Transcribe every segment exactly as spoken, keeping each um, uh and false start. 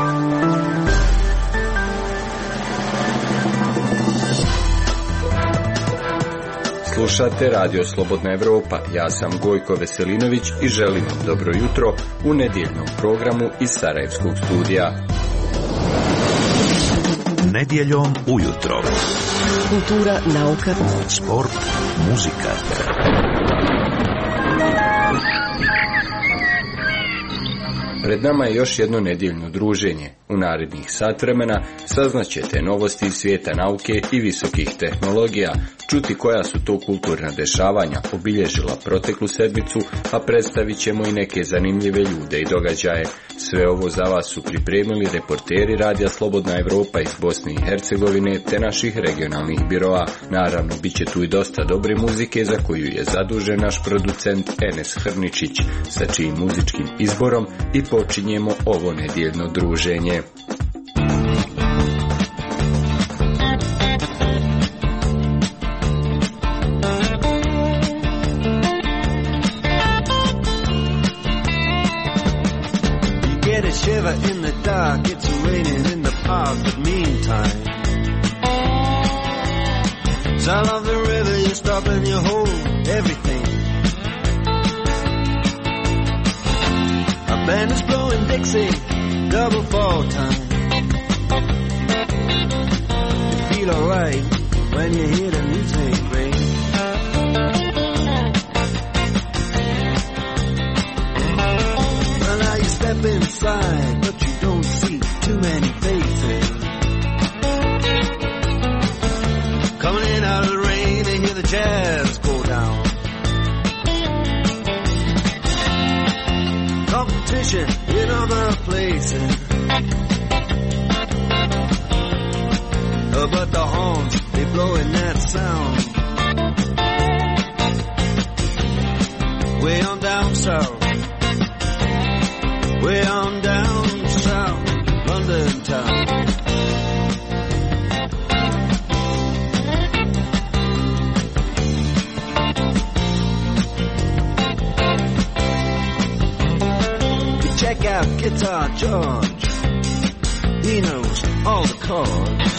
Slušate Radio Slobodna Evropa, ja sam Gojko Veselinović i želim vam dobro jutro u nedjeljnom programu iz Sarajevskog studija. Nedjeljom ujutro. Kultura, nauka, sport, muzika. Pred nama je još jedno nedjeljno druženje. U narednih sat vremena saznaćete novosti iz svijeta nauke i visokih tehnologija, čuti koja su to kulturna dešavanja obilježila proteklu sedmicu, a predstavit ćemo i neke zanimljive ljude i događaje. Sve ovo za vas su pripremili reporteri Radija Slobodna Evropa iz Bosne i Hercegovine te naših regionalnih biroa. Naravno, bit će tu i dosta dobre muzike za koju je zadužen naš producent Enes Hrničić, sa čijim muzičkim izborom i počinjemo ovo nedjeljno druženje. Shiver in the dark, it's raining in the park, but meantime sound of the river, you stop and you hold everything. A band is blowing Dixie, double fall time. You feel alright when you hear the music ring. Well, now you step inside, but you don't see too many faces. Coming in out of the rain, they hear the jazz go down. Competition in other places, uh, but the horns, they blowing that sound. Way on down south, way on down south, London town. You check out Guitar George, he knows all the chords.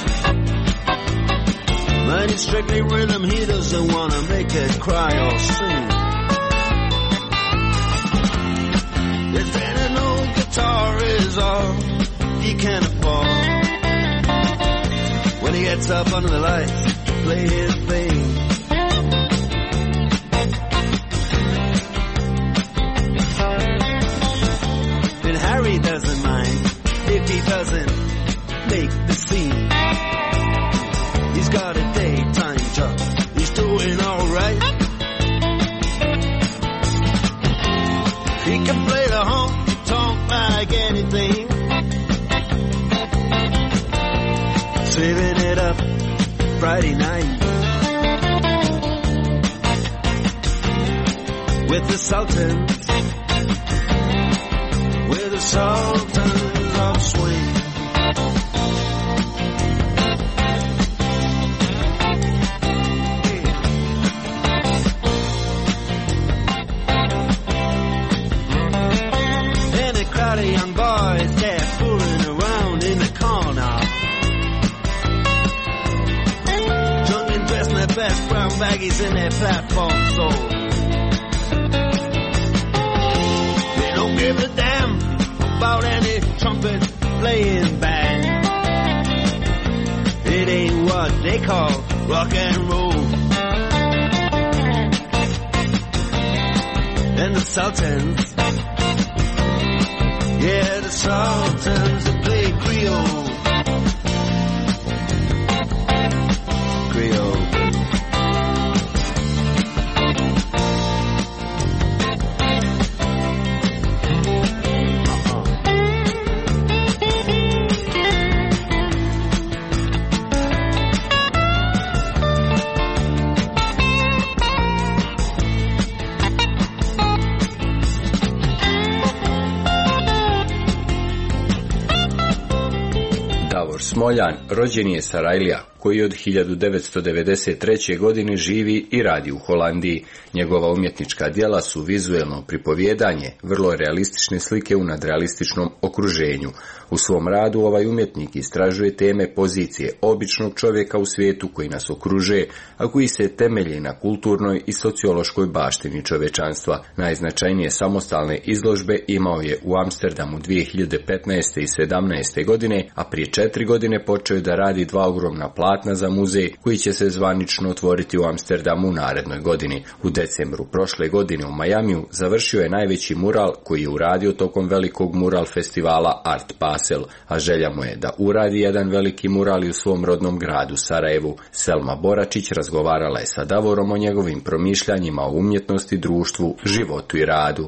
But he's strictly rhythm, he doesn't want to make it cry or sing. If any old guitar is all he can afford, when he gets up under the lights to play his thing, then Harry doesn't mind if he doesn't make the scene. He's got a daytime job, he's doing alright. He can play the honky-tonk like anything, saving it up Friday night with the Sultans, with the Sultans of Swing. The young boys, they're fooling around in the corner, drunk and dressed in their best brown baggies in their platform soles. They don't give a damn about any trumpet playing band. It ain't what they call rock and roll. And the Sultans, yeah, the Sultans that play Creole. Creole. Smoljan rođen je Sarajlija, koji od hiljadu devetsto devedeset treće. godine živi i radi u Holandiji. Njegova umjetnička djela su vizuelno pripovjedanje, vrlo realistične slike u nadrealističnom okruženju. U svom radu ovaj umjetnik istražuje teme pozicije običnog čovjeka u svijetu koji nas okružuje, a koji se temelji na kulturnoj i sociološkoj baštini čovječanstva. Najznačajnije samostalne izložbe imao je u Amsterdamu dvije hiljade petnaeste. i sedamnaeste. godine, a prije četiri godine počeo je da radi dva ogromna platna za muzej koji će se zvanično otvoriti u Amsterdamu u narednoj godini. U decembru prošle godine u Majamiju završio je najveći mural koji je uradio tokom velikog mural festivala Art Basel, a želja mu je da uradi jedan veliki mural i u svom rodnom gradu Sarajevu. Selma Boračić razgovarala je sa Davorom o njegovim promišljanjima o umjetnosti, društvu, životu i radu.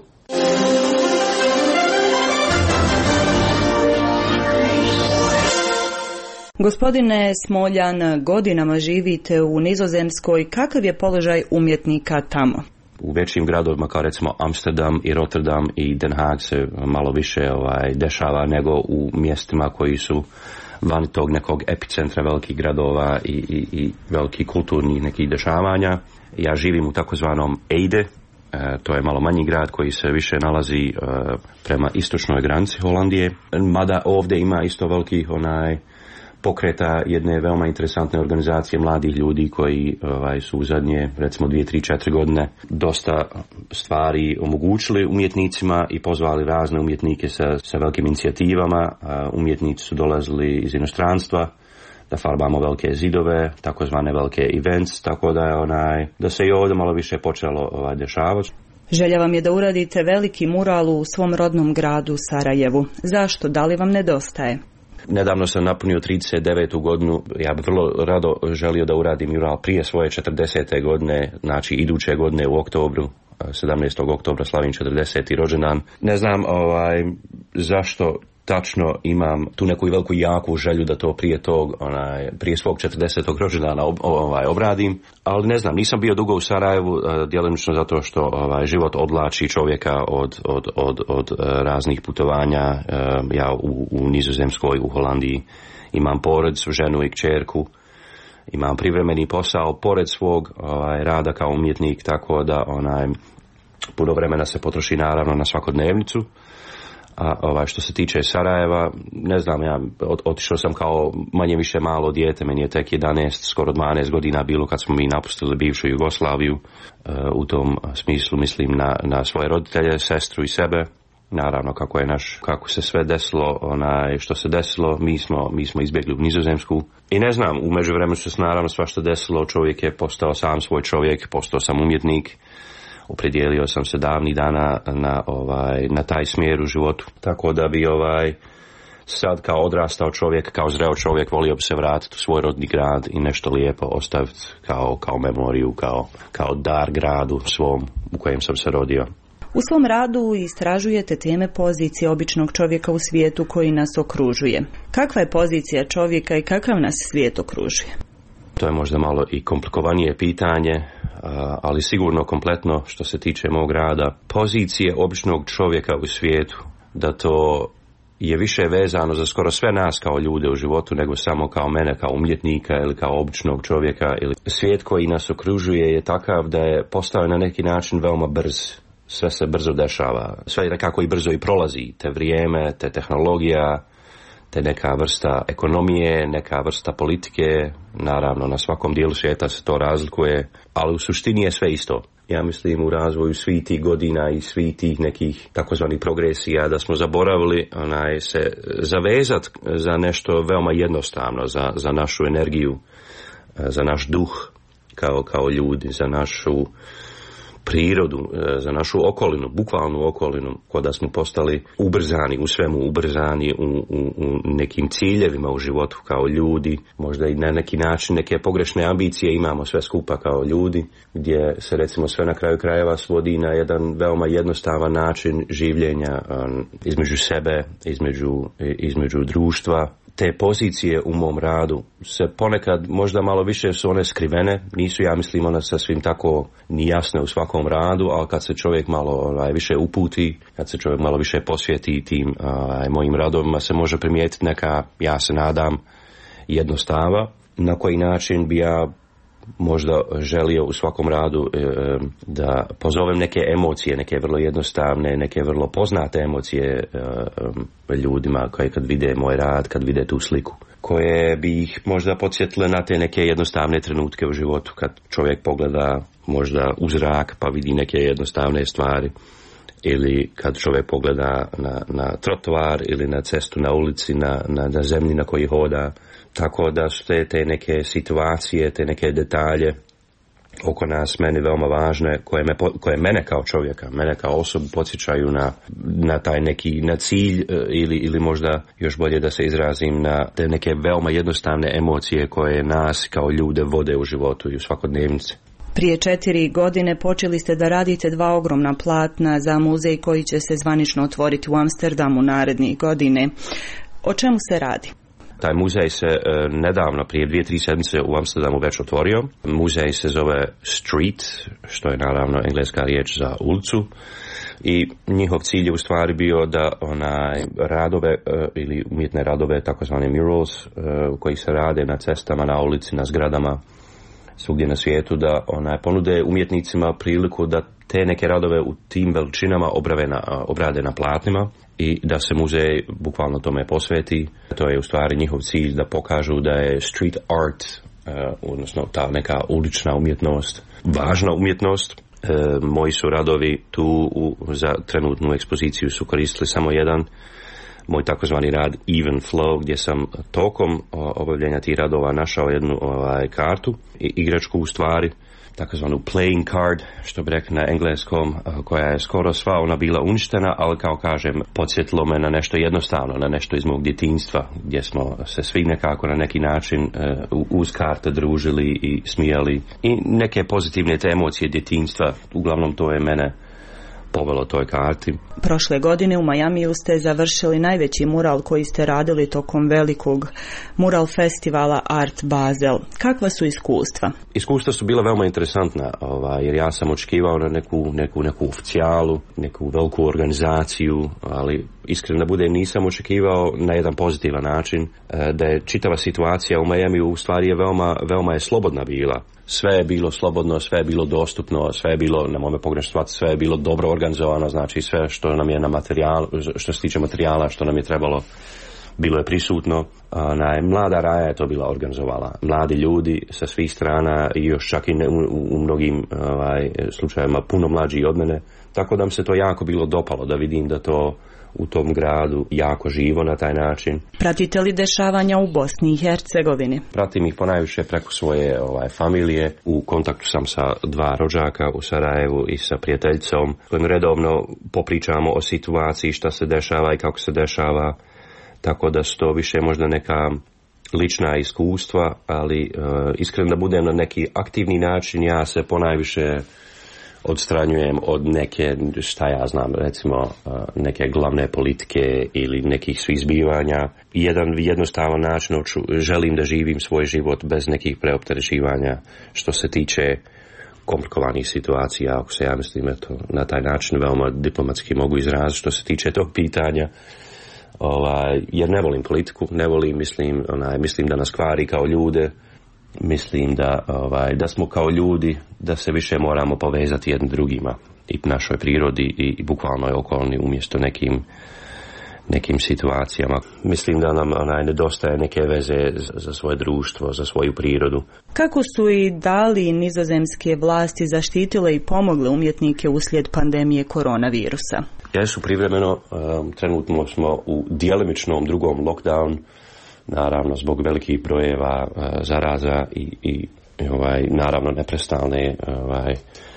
Gospodine Smoljan, godinama živite u Nizozemskoj. Kakav je položaj umjetnika tamo? U većim gradovima kao recimo Amsterdam i Rotterdam i Den Haag se malo više ovaj, dešava nego u mjestima koji su van tog nekog epicentra velikih gradova i, i, i velikih kulturnih nekih dešavanja. Ja živim u takozvanom Eide, e, to je malo manji grad koji se više nalazi e, prema istočnoj granici Holandije, mada ovdje ima isto velikih onaj pokreta jedne veoma interesantne organizacije mladih ljudi koji ovaj, su u zadnje recimo dvije, tri, četiri godine dosta stvari omogućili umjetnicima i pozvali razne umjetnike sa, sa velikim inicijativama. Umjetnici su dolazili iz inostranstva da farbamo velike zidove, takozvane velike events, tako da je onaj, da se i ovdje malo više počelo ovaj, dešavati. Želja vam je da uradite veliki mural u svom rodnom gradu Sarajevu. Zašto? Da li vam nedostaje? Nedavno sam napunio trideset devetu godinu, ja bih vrlo rado želio da uradim mural prije svoje četrdesete godine, znači iduće godine u oktobru, sedamnaestog oktobra slavim četrdeseti rođendan. Ne znam ovaj, zašto tačno imam tu neku veliku jaku želju da to prije tog, onaj, prije svog četrdesetog rođendana ob, ovaj, obradim, ali ne znam, nisam bio dugo u Sarajevu, djelomično zato što ovaj, život odlači čovjeka od, od, od, od raznih putovanja. Ja u, u Nizozemskoj, u Holandiji imam porodicu, ženu i kćerku, imam privremeni posao pored svog ovaj, rada kao umjetnik, tako da onaj, puno vremena se potroši naravno na svakodnevnicu. A ovaj, što se tiče Sarajeva, ne znam, ja ot, otišao sam kao manje više malo dijete, meni je tek jedanaest, skoro dvanaest godina bilo kad smo mi napustili bivšu Jugoslaviju. E, u tom smislu mislim na, na svoje roditelje, sestru i sebe. Naravno kako je naš, kako se sve desilo, onaj, što se desilo, mi smo, mi smo izbjegli u Nizozemsku. I ne znam, u međuvremenu se naravno svašta desilo, čovjek je postao sam svoj čovjek, postao sam umjetnik. Opredijelio sam se davnih dana na, ovaj, na taj smjer u životu. Tako da bi ovaj, sad kao odrastao čovjek, kao zreo čovjek, volio bi se vratiti u svoj rodni grad i nešto lijepo ostaviti kao, kao memoriju, kao, kao dar gradu svom u kojem sam se rodio. U svom radu istražujete teme pozicije običnog čovjeka u svijetu koji nas okružuje. Kakva je pozicija čovjeka i kakav nas svijet okružuje? To je možda malo i komplikovanije pitanje, ali sigurno kompletno što se tiče mog rada. Pozicije običnog čovjeka u svijetu, da to je više vezano za skoro sve nas kao ljude u životu nego samo kao mene, kao umjetnika ili kao običnog čovjeka. Ili svijet koji nas okružuje je takav da je postao na neki način veoma brz. Sve se brzo dešava, sve nekako i brzo i prolazi, te vrijeme, te tehnologija, te neka vrsta ekonomije, neka vrsta politike, naravno na svakom dijelu svijeta se to razlikuje, ali u suštini je sve isto. Ja mislim u razvoju svih tih godina i svih tih nekih takozvanih progresija da smo zaboravili onaj, se zavezati za nešto veoma jednostavno, za, za našu energiju, za naš duh kao, kao ljudi, za našu prirodu, za našu okolinu, bukvalnu okolinu, kod da smo postali ubrzani u svemu, ubrzani u, u, u nekim ciljevima u životu kao ljudi, možda i na neki način neke pogrešne ambicije imamo sve skupa kao ljudi, gdje se recimo sve na kraju krajeva svodi na jedan veoma jednostavan način življenja um, između sebe, između, između društva. Te pozicije u mom radu se ponekad možda malo više su one skrivene, nisu ja mislim one sasvim tako ni jasne u svakom radu, ali kad se čovjek malo ovaj, više uputi, kad se čovjek malo više posvjeti tim ovaj, mojim radovima se može primijetiti neka, ja se nadam, jednostava. na koji način bi ja možda želio u svakom radu e, da pozovem neke emocije, neke vrlo jednostavne, neke vrlo poznate emocije e, ljudima koji kad vide moj rad, kad vide tu sliku, koje bi ih možda podsjetile na te neke jednostavne trenutke u životu, kad čovjek pogleda možda u zrak pa vidi neke jednostavne stvari, ili kad čovjek pogleda na, na trotoar ili na cestu na ulici, na, na, na zemlji na koji hoda. Tako da su te, te neke situacije, te neke detalje oko nas meni veoma važne, koje, me, koje mene kao čovjeka, mene kao osobu podsjećaju na, na taj neki na cilj ili, ili možda još bolje da se izrazim na te neke veoma jednostavne emocije koje nas kao ljude vode u životu i u svakodnevnici. Prije četiri godine počeli ste da radite dva ogromna platna za muzej koji će se zvanično otvoriti u Amsterdamu narednih godine. O čemu se radi? Taj muzej se e, nedavno, prije dvije, tri sedmice u Amsterdamu već otvorio. Muzej se zove Street, što je naravno engleska riječ za ulicu. I njihov cilj je u stvari bio da onaj radove e, ili umjetne radove, takozvane murals, e, koji se rade na cestama, na ulici, na zgradama, svugdje na svijetu, da onaj ponude umjetnicima priliku da te neke radove u tim veličinama obrave na, obrade na platnima i da se muzej bukvalno tome posveti. To je u stvari njihov cilj da pokažu da je street art, uh, odnosno ta neka ulična umjetnost, važna umjetnost. Uh, moji su radovi tu u, za trenutnu ekspoziciju su koristili samo jedan, moj takozvani rad Even Flow, gdje sam tokom obavljenja tih radova našao jednu ovaj, kartu, i, igračku u stvari, takozvanu playing card, što bi rekli na engleskom, koja je skoro sva ona bila uništena, ali kao kažem, podsjetilo me na nešto jednostavno, na nešto iz mog djetinjstva, gdje smo se svi nekako na neki način uh, uz karte družili i smijali. I neke pozitivne te emocije djetinjstva, uglavnom to je mene povelo toj karti. Prošle godine u Majamiju ste završili najveći mural koji ste radili tokom velikog mural festivala Art Basel. Kakva su iskustva? Iskustva su bila veoma interesantna, ovaj, jer ja sam očekivao na neku, neku, neku oficijalu, neku veliku organizaciju, ali iskreno da budem nisam očekivao na jedan pozitivan način, da je čitava situacija u Majamiju u stvari je veoma, veoma je slobodna bila. Sve je bilo slobodno, sve je bilo dostupno, sve je bilo, na mome pogrešno shvatiti, sve je bilo dobro organizovano, znači sve što nam je na materijal, što se tiče materijala, što nam je trebalo, bilo je prisutno. Na, mlada Raja je to bila organizovala. Mladi ljudi sa svih strana i još čak i ne, u, u mnogim ovaj, slučajevima puno mlađi od mene. Tako da mi se to jako bilo dopalo, da vidim da to u tom gradu jako živo na taj način. Pratite li dešavanja u Bosni i Hercegovini? Pratim ih ponajviše preko svoje ovaj, familije. U kontaktu sam sa dva rođaka u Sarajevu i sa prijateljicom, kojim redovno popričamo o situaciji, šta se dešava i kako se dešava. Tako da su to više možda neka lična iskustva, ali uh, iskreno da budem na neki aktivni način, ja se ponajviše odstranjujem od neke, šta ja znam, recimo neke glavne politike ili nekih svih zbivanja. Jedan jednostavan način, želim da živim svoj život bez nekih preopterećivanja što se tiče komplikovanih situacija, ako se ja mislim eto, na taj način veoma diplomatski mogu izraziti što se tiče tog pitanja. Ovaj, jer ne volim politiku, ne volim, mislim, onaj, mislim da nas kvari kao ljude. Mislim da, ovaj, da smo kao ljudi, da se više moramo povezati jednim drugima i našoj prirodi i, i bukvalno je okolni umjesto nekim, nekim situacijama. Mislim da nam onaj, nedostaje neke veze za, za svoje društvo, za svoju prirodu. Kako su i da li nizozemske vlasti zaštitile i pomogle umjetnike uslijed pandemije koronavirusa? Jesu privremeno, um, trenutno smo u djelimičnom drugom lockdown, naravno zbog velikih brojeva uh, zaraza i, i, i ovaj, naravno neprestalne ovaj,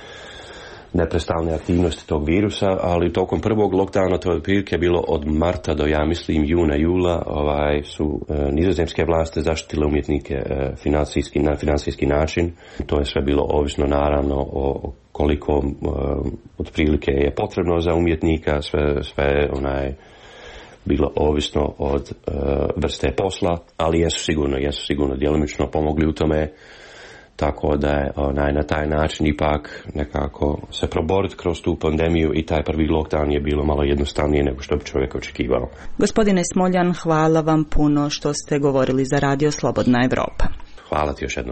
neprestalne aktivnosti tog virusa, ali tokom prvog lockdowna to je otprilike bilo od marta do ja mislim juna, jula, ovaj, su uh, nizozemske vlasti zaštitile umjetnike uh, financijski, na financijski način. To je sve bilo ovisno naravno o koliko uh, otprilike je potrebno za umjetnika, sve, sve onaj bilo ovisno od uh, vrste posla, ali jesu sigurno, jesu sigurno djelomično pomogli u tome, tako da je onaj, na taj način ipak nekako se proboriti kroz tu pandemiju i taj prvi lockdown je bilo malo jednostavnije nego što bi čovjek očekivao. Gospodine Smoljan, hvala vam puno što ste govorili za Radio Slobodna Evropa. Hvala ti još jednom.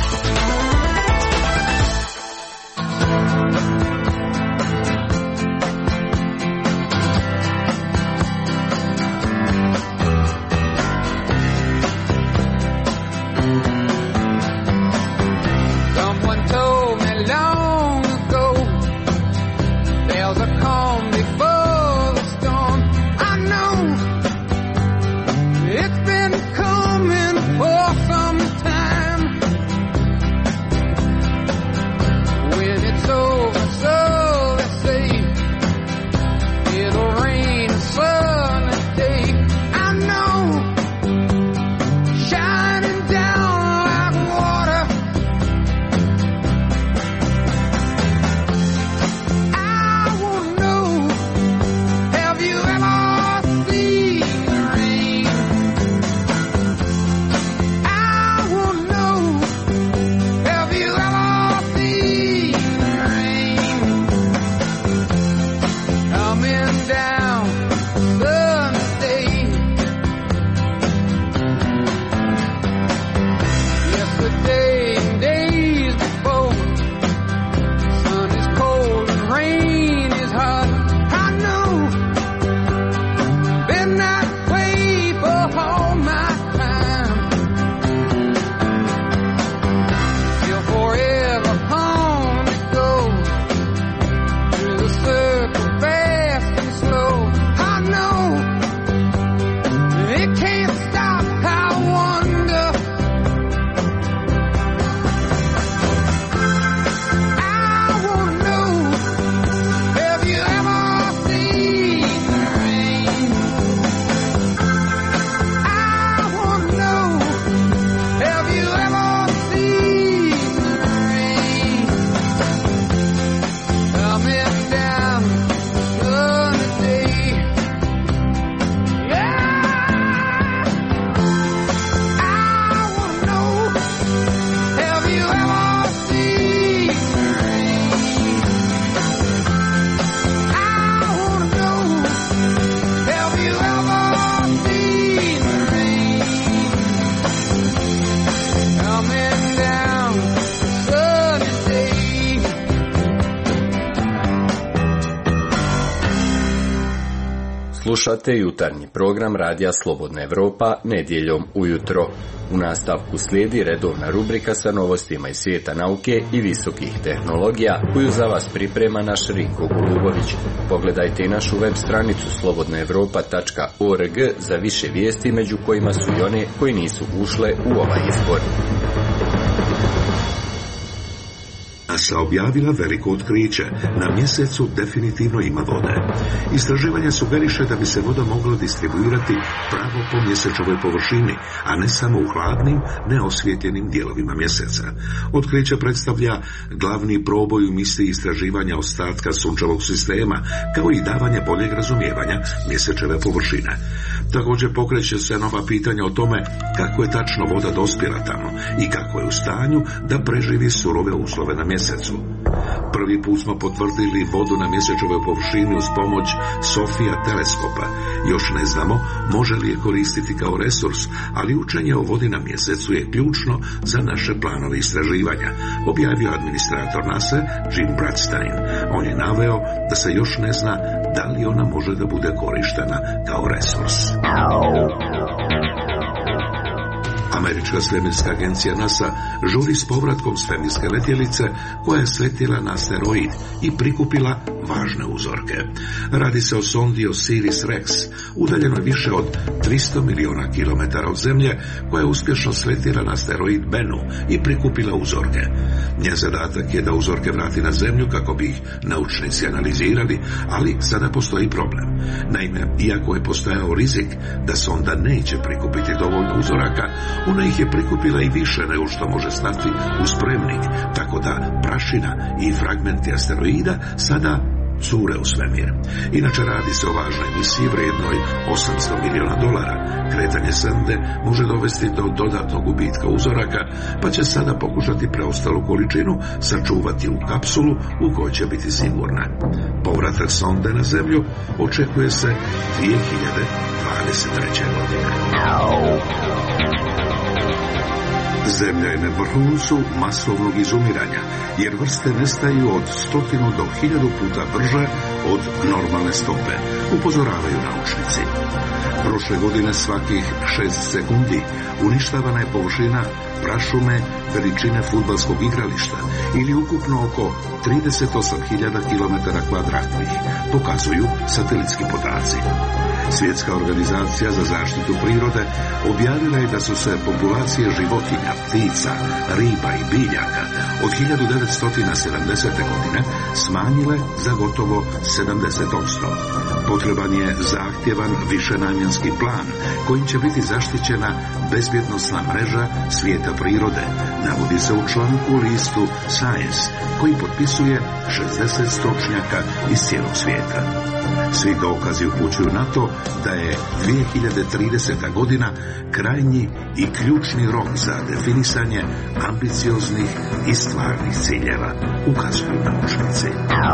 Slušate jutarnji program Radija Slobodna Evropa nedjeljom ujutro. U nastavku slijedi redovna rubrika sa novostima iz svijeta nauke i visokih tehnologija, koju za vas priprema naš Rinko Golubović. Pogledajte i našu web stranicu slobodna evropa tačka org za više vijesti, među kojima su i one koji nisu ušle u ovaj izbor. NASA objavila veliko otkriće. Na mjesecu definitivno ima vode. Istraživanje sugeriše da bi se voda mogla distribuirati pravo po mjesečovoj površini, a ne samo u hladnim, neosvjetljenim dijelovima mjeseca. Otkriće predstavlja glavni proboj u misiji istraživanja ostatka sunčevog sistema, kao i davanje boljeg razumijevanja mjesečeve površine. Također pokreće se nova pitanja o tome kako je tačno voda dospjela tamo i kako je u stanju da preživi surove uslove na mjesecu. Prvi put smo potvrdili vodu na mjesečevoj površini uz pomoć Sofija teleskopa. Još ne znamo može li je koristiti kao resurs, ali učenje o vodi na mjesecu je ključno za naše planove istraživanja, objavio administrator NASA Jim Bradstein. On je naveo da se još ne zna da li ona može da bude korištena kao resurs. Američka svemirska agencija NASA žuri s povratkom svemirske letjelice koja je sletjela na asteroid i prikupila važne uzorke. Radi se o sondi Osiris-Rex, udaljenoj više od tristo milijuna kilometara od Zemlje, koja je uspješno sletjela na asteroid Bennu i prikupila uzorke. Njen zadatak je da uzorke vrati na Zemlju kako bi ih naučnici analizirali, ali sada postoji problem. Naime, iako je postojao rizik da sonda neće prikupiti dovoljno uzoraka, ona ih je prikupila i više nego što može stati u spremnik, tako da prašina i fragmenti asteroida sada cure u svemir. Inače radi se o važnoj misiji vrijednoj osamsto milijuna dolara. Kretanje sonde može dovesti do dodatnog gubitka uzoraka, pa će sada pokušati preostalu količinu sačuvati u kapsulu u kojoj će biti sigurna. Povratak sonde na Zemlju očekuje se dvije hiljade dvadeset treće. godine. Zemlja je na vrhuncu masovnog izumiranja, jer vrste nestaju od stotinu do hiljadu puta brže od normalne stope, upozoravaju naučnici. Prošle godine svakih šest sekundi uništavana je površina prašume veličine fudbalskog igrališta ili ukupno oko trideset osam hiljada kilometara kvadratnih, pokazuju satelitski podaci. Svjetska organizacija za zaštitu prirode objavila je da su se populacije životinja, ptica, riba i biljaka od hiljadu devetsto sedamdesete. godine smanjile za gotovo sedamdeset posto. Potreban je zahtjevan višenamjenski plan kojim će biti zaštićena bezbjednosna mreža svijeta prirode, navodi se u članku u listu Science, koji potpisuje šezdeset stručnjaka iz cijelog svijeta. Svi dokazi upućuju na to da je dvije hiljade trideseta. godina krajnji i ključni rok za definisanje ambicioznih i stvarnih ciljeva, ukazuju naučnici.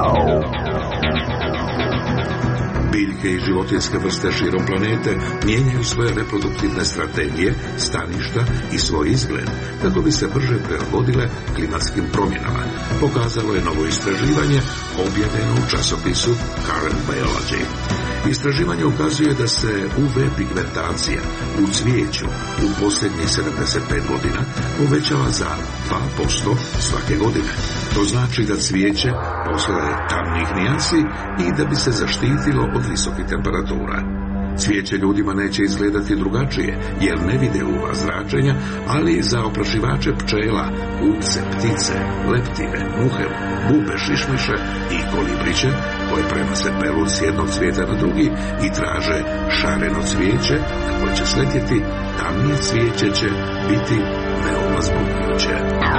Biljke i životinjske vrste širom planete mijenjaju svoje reproduktivne strategije, staništa i svoj izgled, kako bi se brže prilagodile klimatskim promjenama, pokazalo je novo istraživanje objavljeno u časopisu Current Biology. Istraživanje ukazuje da se U V pigmentacija u cvijeću u posljednjih sedamdeset pet godina povećava za dva posto svake godine. To znači da cvijeće postaje tamnih nijansi i da bi se zaštitilo od visokih temperatura. Cvijeće ljudima neće izgledati drugačije, jer ne vide U V zračenja, ali za oprašivače pčela, pupce, ptice, leptire, muhe, bube, šišmiše i kolibriće, koje prenose pelud s jednog cvijeta na drugi i traže šareno cvijeće na koje će sletjeti, tamnije cvijeće će biti veoma zbunjujuće.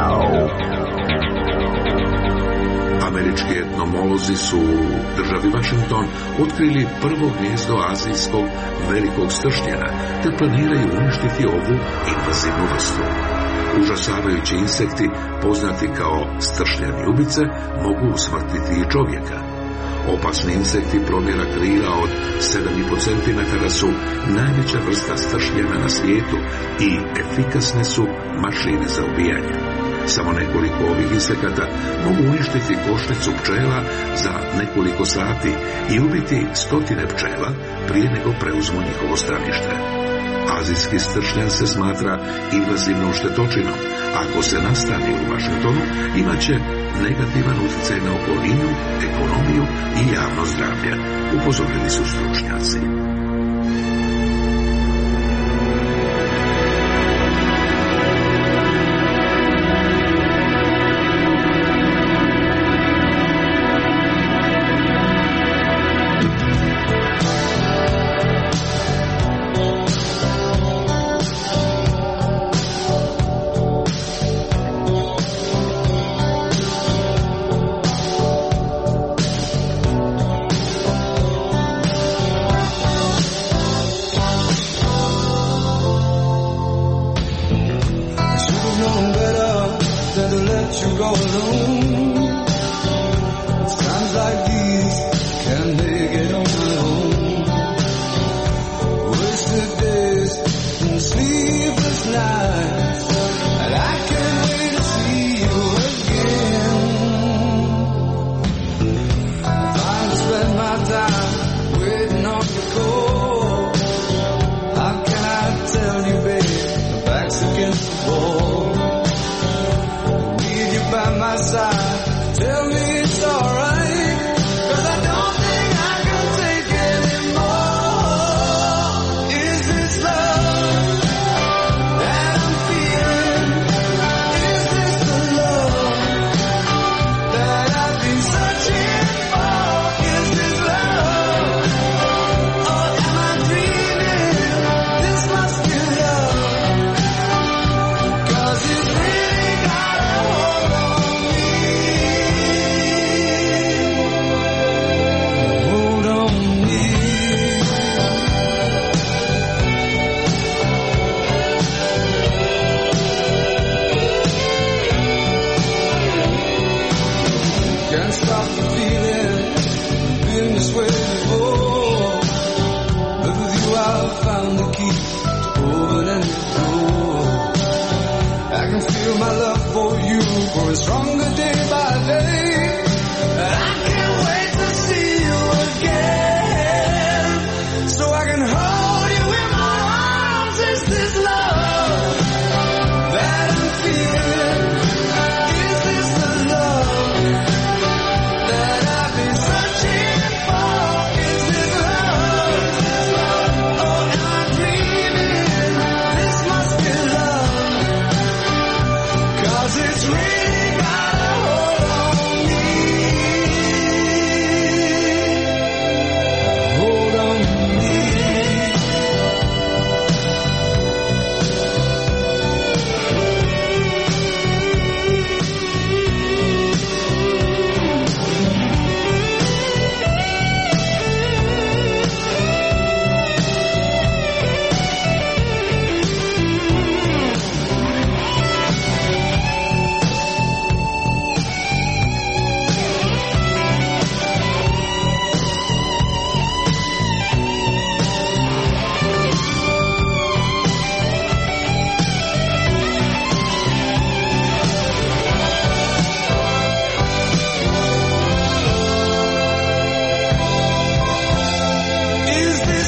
Američki etnomolozi su u državi Washington otkrili prvo gnijezdo azijskog velikog stršnjena, te planiraju uništiti ovu invazivnu vrstu. Užasavajući insekti, poznati kao stršnjani ubice, mogu usmrtiti i čovjeka. Opasni insekti promjera krila od sedam i po centimetara su najveća vrsta stršnjena na svijetu i efikasne su mašine za ubijanje. Samo nekoliko ovih insekata mogu uništiti košnicu pčela za nekoliko sati i ubiti stotine pčela prije nego preuzmu njihovo stanište. Azijski stršnjan se smatra invazivnom štetočinom. Ako se nastavi u Washingtonu, imat će negativan utjecaj na okolinu, ekonomiju i javno zdravlje, upozorili su stručnjaci.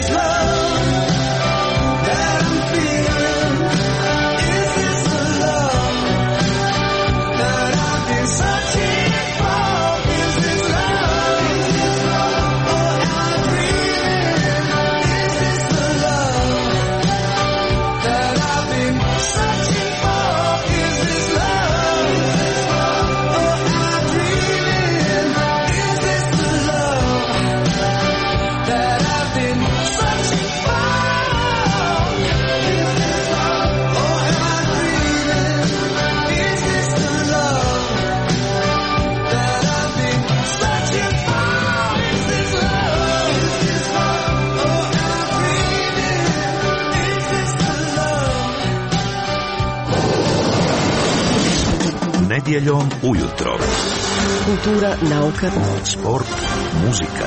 Nedjeljom ujutro. Kultura, nauka, sport, muzika.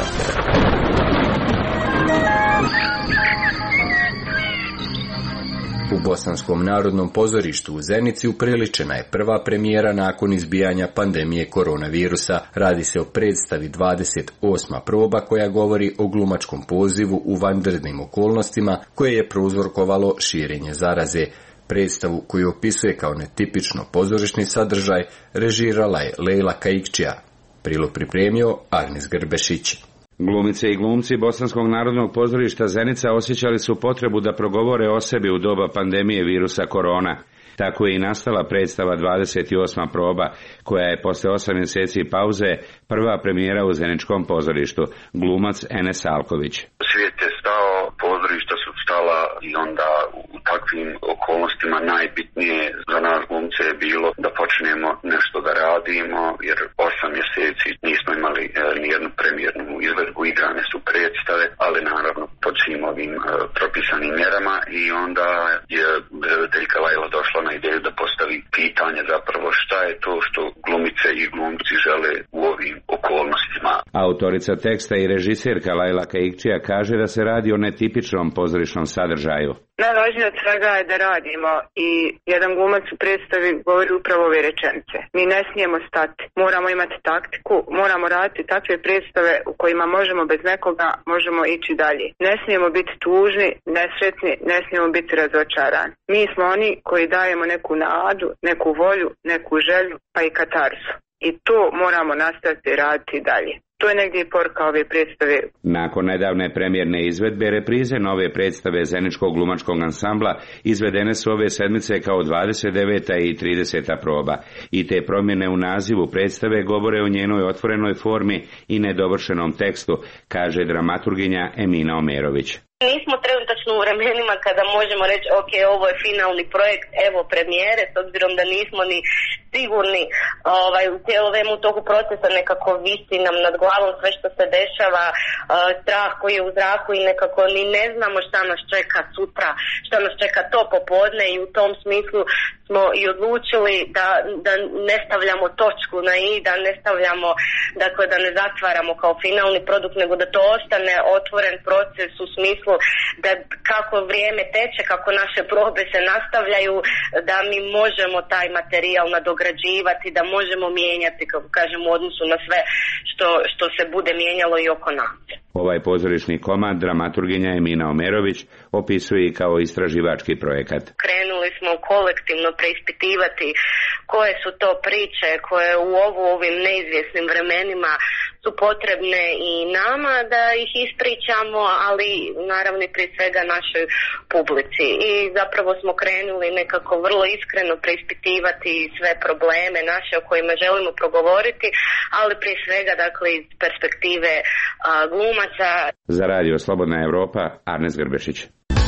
U Bosanskom narodnom pozorištu u Zenici upriličena je prva premijera nakon izbijanja pandemije koronavirusa. Radi se o predstavi dvadeset osma proba koja govori o glumačkom pozivu u vanrednim okolnostima koje je prouzrokovalo širenje zaraze. Predstavu koju opisuje kao netipično pozorišni sadržaj režirala je Lejla Kaikčija. Prilog pripremio Agnes Grbešić. Glumice i glumci Bosanskog narodnog pozorišta Zenica osjećali su potrebu da progovore o sebi u doba pandemije virusa korona. Tako je i nastala predstava dvadeset osma proba, koja je posle osam mjeseci pauze prva premijera u Zeničkom pozorištu. Glumac Enes Alković. Svijet je stao, pozorišta su stala i onda u takvim okolnostima najbitnije za nas glumce je bilo da počnemo nešto da radimo, jer osam mjeseci nismo imali e, nijednu premijernu izvedbu, igrane su predstave, ali naravno pod svim ovim e, propisanim mjerama, i onda je redateljka Lajla došla na ideju da postavi pitanje zapravo šta je to što glumice i glumci žele u ovim okolnostima. Autorica teksta i režiserka Lajla Kaikčija kaže da se radi o netipičnom pozorišnom sadržaju. Najvažnije od svega je da radimo i jedan glumac u predstavi govori upravo ove rečenice. Mi ne smijemo stati, moramo imati taktiku, moramo raditi takve predstave u kojima možemo bez nekoga, možemo ići dalje. Ne smijemo biti tužni, nesretni, ne smijemo biti razočarani. Mi smo oni koji dajemo neku nadu, neku volju, neku želju, pa i katarzu. I to moramo nastaviti raditi dalje. To je negdje i poruka ove predstave. Nakon nedavne premijerne izvedbe, reprize nove predstave Zeničkog glumačkog ansambla izvedene su ove sedmice kao dvadeset deveta i trideseta proba. I te promjene u nazivu predstave govore o njenoj otvorenoj formi i nedovršenom tekstu, kaže dramaturginja Emina Omerović. Nismo trenutačno u vremenima kada možemo reći ok, ovo je finalni projekt, evo premijere, s obzirom da nismo ni sigurni ovaj, u cijelom toku procesa, nekako visi nam nad glavom sve što se dešava, uh, strah koji je u zraku i nekako ni ne znamo šta nas čeka sutra, šta nas čeka to popodne, i u tom smislu smo i odlučili da, da ne stavljamo točku na i, da ne stavljamo, dakle da ne zatvaramo kao finalni produkt, nego da to ostane otvoren proces u smislu da kako vrijeme teče, kako naše probe se nastavljaju, da mi možemo taj materijal nadograđivati, da možemo mijenjati, kako kažem, u odnosu na sve što, što se bude mijenjalo i oko nas. Ovaj pozorišni komad dramaturginja Emina Omerović opisuje i kao istraživački projekat. Krenuli smo kolektivno preispitivati koje su to priče koje u ovu, ovim neizvjesnim vremenima su potrebne i nama da ih ispričamo, ali naravno i prije svega našoj publici. I zapravo smo krenuli nekako vrlo iskreno preispitivati sve probleme naše o kojima želimo progovoriti, ali prije svega dakle iz perspektive a, glumaca. Za radio Slobodna Europa, Agnes Grbešić.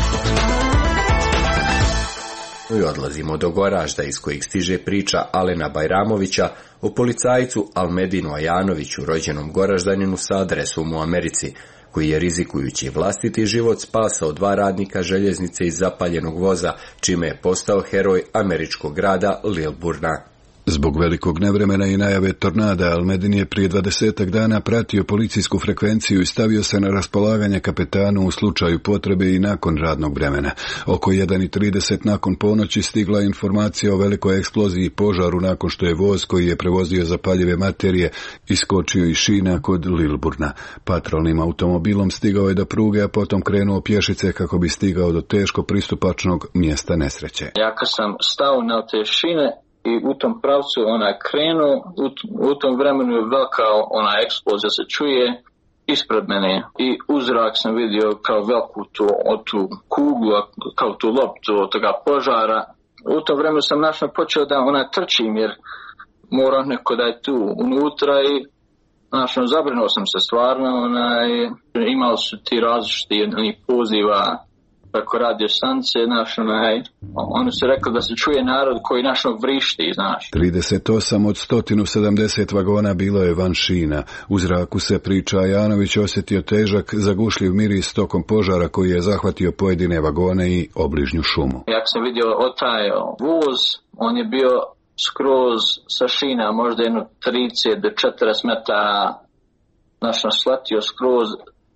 I odlazimo do Goražda iz kojih stiže priča Alena Bajramovića o policajcu Almedinu Ajanoviću, rođenom Goraždaninu sa adresom u Americi, koji je rizikujući vlastiti život spasao dva radnika željeznice iz zapaljenog voza, čime je postao heroj američkog grada Lilburna. Zbog velikog nevremena i najave tornada, Al Medin je prije dvadesetak dana pratio policijsku frekvenciju i stavio se na raspolaganje kapetanu u slučaju potrebe i nakon radnog vremena. Oko jedan i trideset nakon ponoći stigla informacija o velikoj eksploziji i požaru nakon što je voz koji je prevozio zapaljive materije iskočio iz šina kod Lilburna. Patrolnim automobilom stigao je do pruge, a potom krenuo pješice kako bi stigao do teško pristupačnog mjesta nesreće. Ja kad sam stao na te šine i u tom pravcu ona krenuo, u, u tom vremenu je velika ona eksplozija se čuje ispred mene i u zrak sam vidio kao veliku tu, tu kuglu, kao tu loptu od toga požara. U tom vremenu sam našao počeo da ona trčim jer moram neko da je tu unutra i našao zabrinuo sam se stvarno. Onaj, imali su ti različiti poziva preko radio stanice, znaš, onaj, oni su rekli da se čuje narod koji našog vrišti, znaš. trideset osam od sto sedamdeset vagona bilo je van šina. U zraku se, priča Janović, osjetio težak, zagušljiv miris tokom požara koji je zahvatio pojedine vagone i obližnju šumu. Jak sam vidio otaj voz, on je bio skroz sa šina, možda jedno trideset do četrdeset metara, znaš, nasletio skroz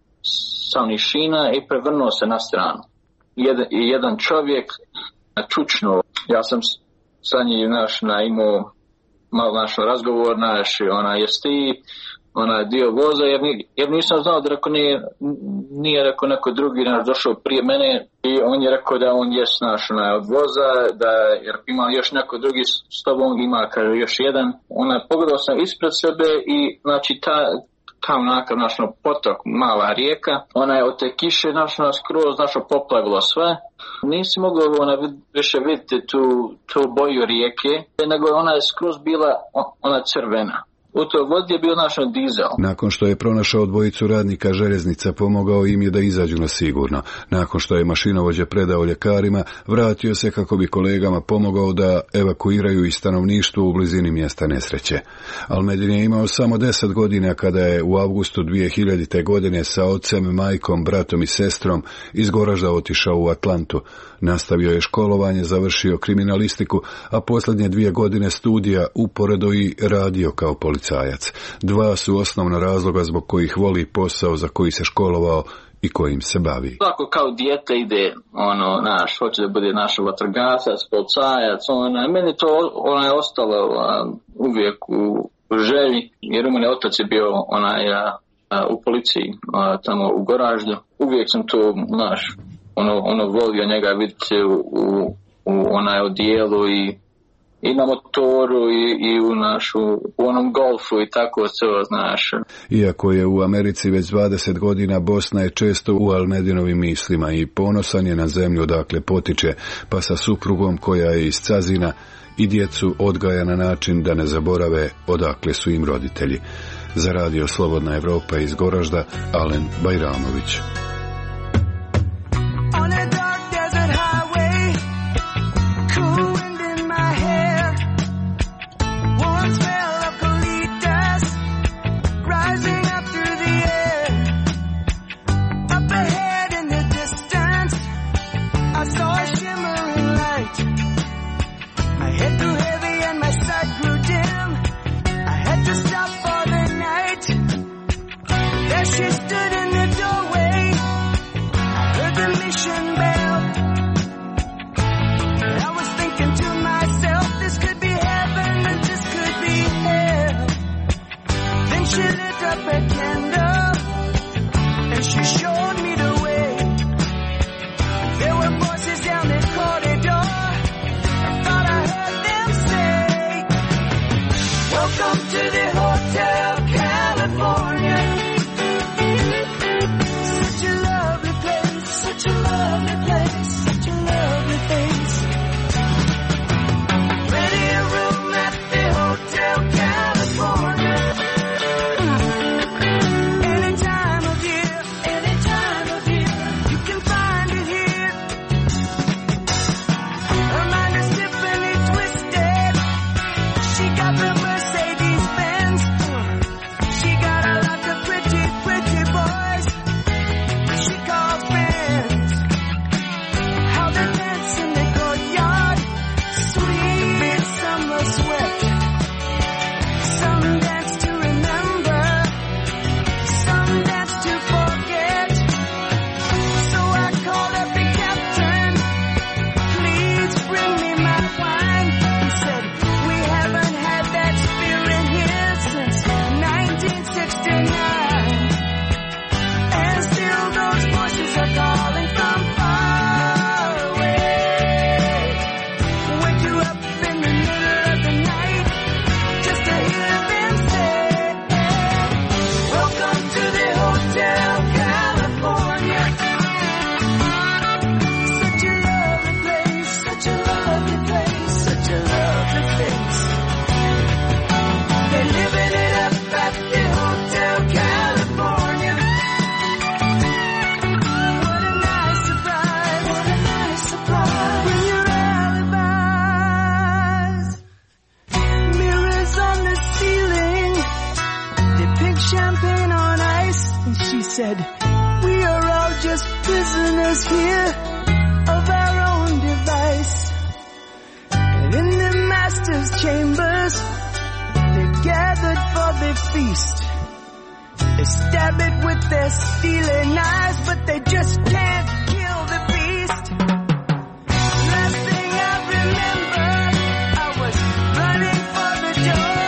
sa onih šina i prevrnuo se na stranu. Jedan, jedan čovjek čučno, ja sam sa njim naš, na, imao malo naš razgovor naš, ona jesi ti ona dio voza, jer, jer nisam znao da reko nije, nije rekao neko drugi naš došao prije mene i on je rekao da on jest naš ona, od voza, da jer ima još neko drugi s tobom, ima kaže još jedan. Ona pogledao sam ispred sebe i znači ta kao onakav naš potok, mala rijeka, ona je od te kiše naš skroz naš poplavilo sve. Nisi mogao ona više vidjeti tu, tu boju rijeke, nego ona je skroz bila ona crvena. U toj vodi je bio naš dizel. Nakon što je pronašao dvojicu radnika željeznica, pomogao im je da izađu na sigurno. Nakon što je mašinovođe predao ljekarima, vratio se kako bi kolegama pomogao da evakuiraju i stanovništvo u blizini mjesta nesreće. Al Medin je imao samo deset godina kada je u avgustu dvije hiljadite. godine sa ocem, majkom, bratom i sestrom iz Goražda otišao u Atlantu. Nastavio je školovanje, završio kriminalistiku, a posljednje dvije godine studija uporedo i radio kao policajac. Dva su osnovna razloga zbog kojih voli posao za koji se školovao i kojim se bavi. Svako kao dijete ide, ono, naš, hoće da bude naš vatrogasac, policajac, ona, meni to ona je ostalo a, uvijek u, u želji, jer u mene otac je bio onaj a, a, u policiji a, tamo u Goraždu. Uvijek sam to, naš, ono, ono volio njega vidjeti u, u, u onaj odijelu i i na motoru i, i u našu u onom golfu i tako sve, znaš. Iako je u Americi već dvadeset godina, Bosna je često u Al Medinovim mislima i ponosan je na zemlju odakle potiče, pa sa suprugom koja je iz Cazina i djecu odgaja na način da ne zaborave odakle su im roditelji. Za radio Slobodna Evropa iz Goražda, Alen Bajramović. She stood in the doorway. us here of our own device. And in the master's chambers, they gathered for the feast. They stab it with their stealing eyes, but they just can't kill the beast. Last thing I remember, I was running for the door.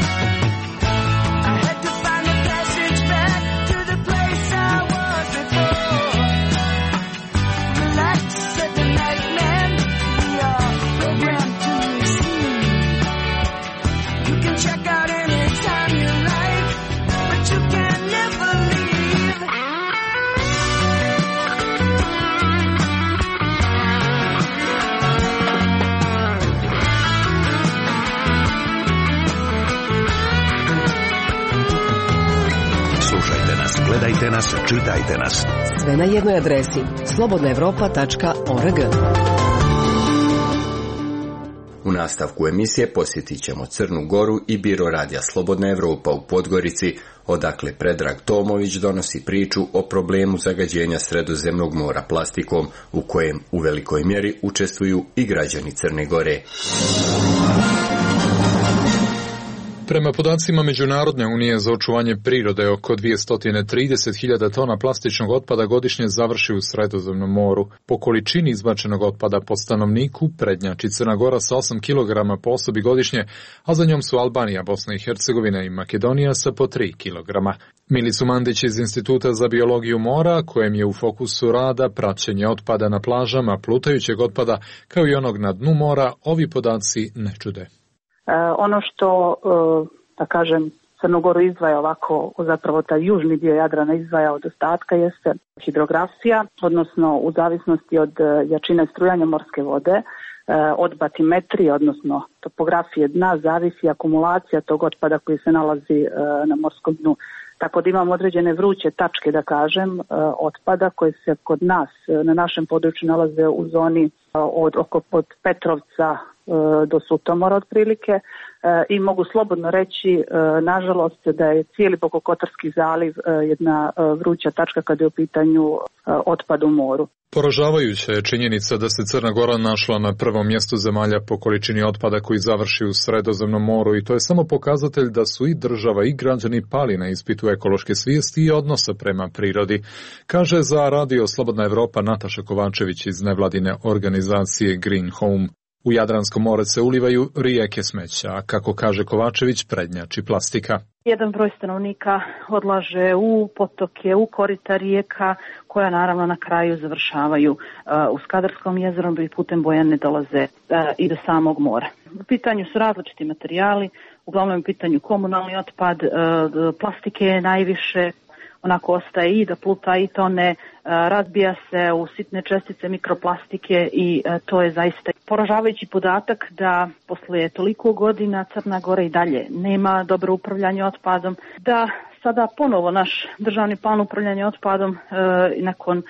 I had to find the passage back to the place I was before. Relax, said the night man, we are programmed to receive. You can check out anytime you like, but you can never leave. Slušajte nas, gledajte nas, čitajte nas. Sve na jednoj adresi slobodna evropa tačka org. U nastavku emisije posjetit ćemo Crnu Goru i biro radija Slobodna Evropa u Podgorici, odakle Predrag Tomović donosi priču o problemu zagađenja Sredozemnog mora plastikom, u kojem u velikoj mjeri učestvuju i građani Crne Gore. Prema podacima Međunarodne unije za očuvanje prirode, oko dvjesto trideset hiljada tona plastičnog otpada godišnje završi u Sredozemnom moru. Po količini izbačenog otpada po stanovniku prednjači Crna Gora sa osam kilograma po osobi godišnje, a za njom su Albanija, Bosna i Hercegovina i Makedonija sa po tri kilograma. Milicu Mandić iz Instituta za biologiju mora, kojem je u fokusu rada praćenje otpada na plažama, plutajućeg otpada, kao i onog na dnu mora, ovi podaci ne čude. Ono što, da kažem, Crnu Goru izdvaja ovako, zapravo taj južni dio Jadrana izdvaja od ostatka, jeste hidrografija, odnosno u zavisnosti od jačine strujanja morske vode, od batimetrije, odnosno topografije dna, zavisi akumulacija tog otpada koji se nalazi na morskom dnu. Tako da imamo određene vruće tačke, da kažem, otpada koje se kod nas, na našem području, nalaze u zoni od, oko od Petrovca do Sutomora otprilike i mogu slobodno reći, nažalost, da je cijeli Bokokotorski zaliv jedna vruća tačka kada je u pitanju otpad u moru. Poražavajuća je činjenica da se Crna Gora našla na prvom mjestu zemalja po količini otpada koji završi u Sredozemnom moru i to je samo pokazatelj da su i država i građani pali na ispitu ekološke svijesti i odnosa prema prirodi, kaže za radio Slobodna Evropa Nataša Kovačević iz nevladine organizacije Green Home. U Jadransko more se ulivaju rijeke smeća, a kako kaže Kovačević, prednjači plastika. Jedan broj stanovnika odlaže u potoke, u korita rijeka, koja naravno na kraju završavaju uh, u Skadarskom jezerom i putem Bojane dolaze uh, i do samog mora. U pitanju su različiti materijali, uglavnom u pitanju komunalni otpad, uh, plastike je najviše, onako ostaje i da pluta i tone, razbija se u sitne čestice mikroplastike i to je zaista poražavajući podatak da posle toliko godina Crna Gora i dalje nema dobro upravljanje otpadom, da sada ponovo naš državni plan upravljanja otpadom nakon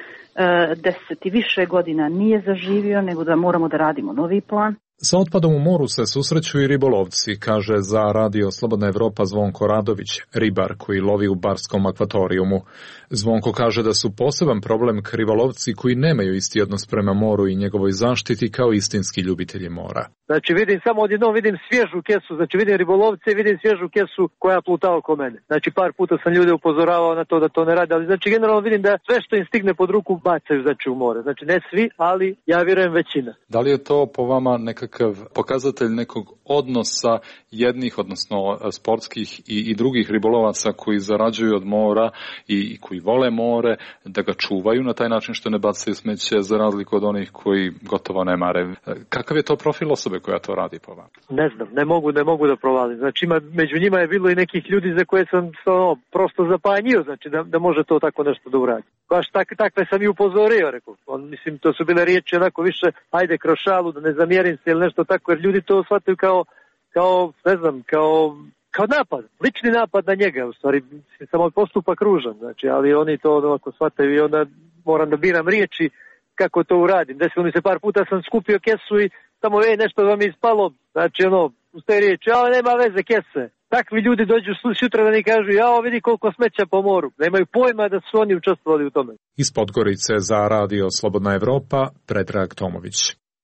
deset i više godina nije zaživio, nego da moramo da radimo novi plan. Sa otpadom u moru se susreću i ribolovci, kaže za radio Slobodna Evropa Zvonko Radović, ribar koji lovi u barskom akvatorijumu. Zvonko kaže da su poseban problem krivolovci koji nemaju isti odnos prema moru i njegovoj zaštiti kao istinski ljubitelji mora. Znači vidim samo odjednom vidim svježu kesu, znači vidim ribolovce i vidim svježu kesu koja pluta oko mene. Znači par puta sam ljude upozoravao na to da to ne rade, ali znači generalno vidim da sve što im stigne pod ruku bacaju znači u more. Znači ne svi, ali ja vjerujem većina. Da li je to po vama nekakav pokazatelj nekog odnosa jednih, odnosno sportskih i, i drugih ribolovaca koji zarađuju od mora i, i koji vole more, da ga čuvaju na taj način što ne bacaju smeće za razliku od onih koji gotovo ne mare? Kakav je to profil osobe koja to radi po vama? Ne znam, ne mogu, ne mogu da provalim. Znači ima, među njima je bilo i nekih ljudi za koje sam ono, prosto zapanjio, znači da, da može to tako nešto da uradi. Baš tak, takve sam i upozorio, rekao. On, mislim, to su bile riječi onako više, ajde kroz šalu, da ne zamjerim se ili nešto tako, jer ljudi to shvataju kao, kao ne znam, kao, kao napad, lični napad na njega, u stvari, samo postupak ružan, znači, ali oni to ovako shvataju i onda moram da biram riječi kako to uradim. Desilo mi se par puta sam skupio kesu i samo, ej, nešto vam je ispalo, znači, ono, uz te riječi, ali nema veze kese. takvi ljudi dođu sutra da ni kažu, jao vidi koliko smeća po moru. Nemaju pojma da su oni učestvovali u tome. Iz Podgorice za radio Slobodna Evropa, Predrag Tomović.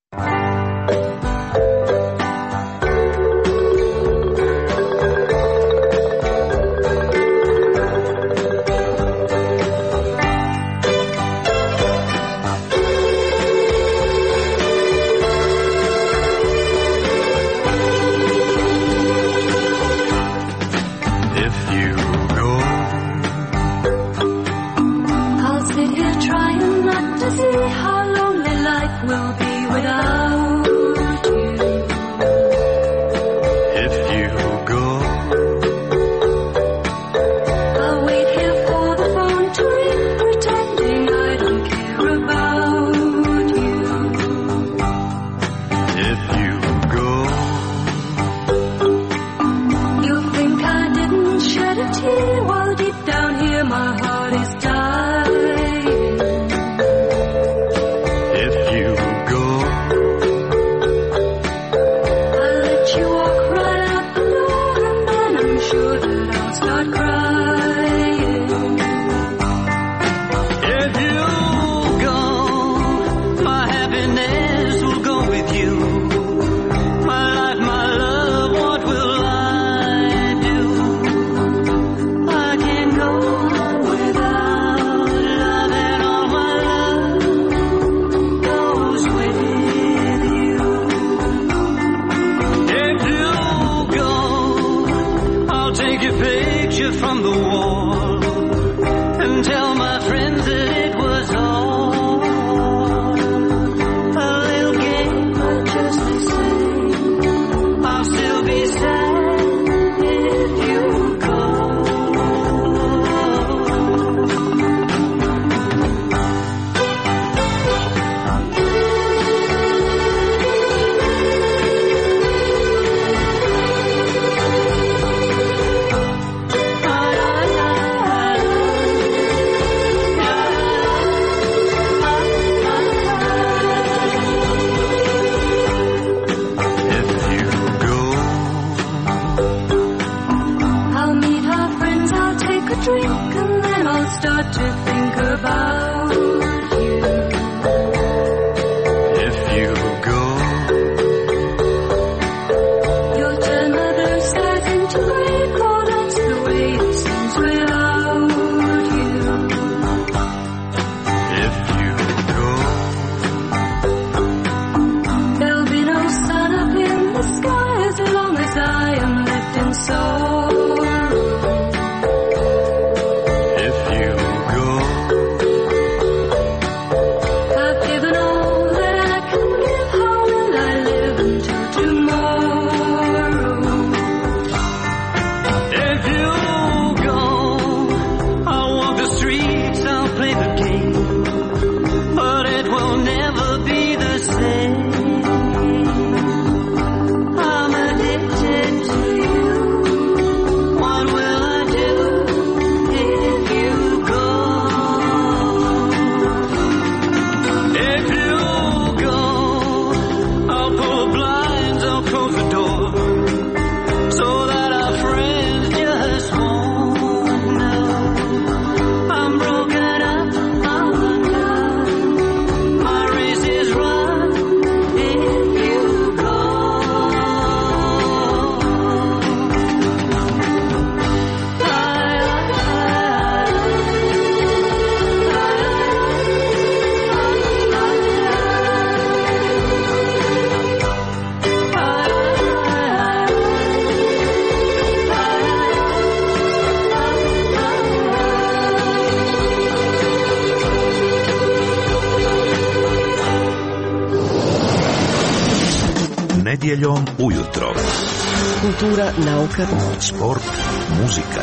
Nedjeljom ujutro. Kultura, nauka, sport, muzika.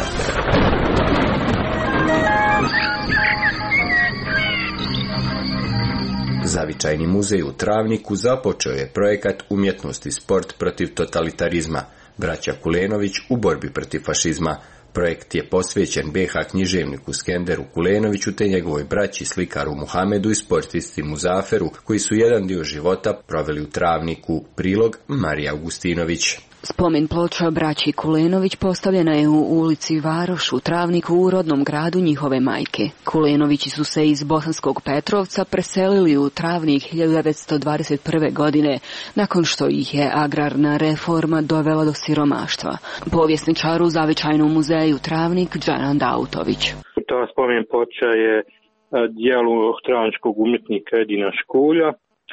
Zavičajni muzej u Travniku započeo je projekat Umjetnost i sport protiv totalitarizma. Braća Kulenović u borbi protiv fašizma. Projekt je posvećen be ha književniku Skenderu Kulenoviću te njegovoj braći slikaru Muhamedu i sportisti Muzaferu, koji su jedan dio života proveli u Travniku. Prilog Marija Augustinović. Spomen ploča braći Kulenović postavljena je u ulici Varoš u Travniku u rodnom gradu njihove majke. Kulenovići su se iz Bosanskog Petrovca preselili u Travnik hiljadu devetsto dvadeset prve. godine, nakon što ih je agrarna reforma dovela do siromaštva. Povjesničar u Zavičajnom muzeju Travnik Džanan Dautović. Ta spomen ploča je djelo travničkog umjetnika Edina Škulja